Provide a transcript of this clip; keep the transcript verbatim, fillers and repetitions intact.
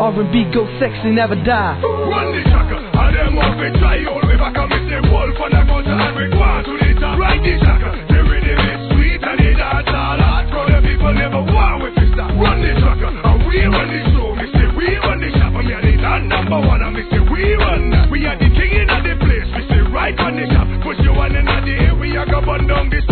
R and B go sexy, never die. Run the tracker, and them off it try all way back and miss the wolf and I go to and we go on to the top. Ride the tracker, the rhythm is sweet and the dance all hard. For the people never want with this stop. Run the tracker, and we run the show. Me say we run the shop, and me are the land number one. And me say we run that. We are the king in the place. Me say right on the shop. Push you one in the air, we are go burn down this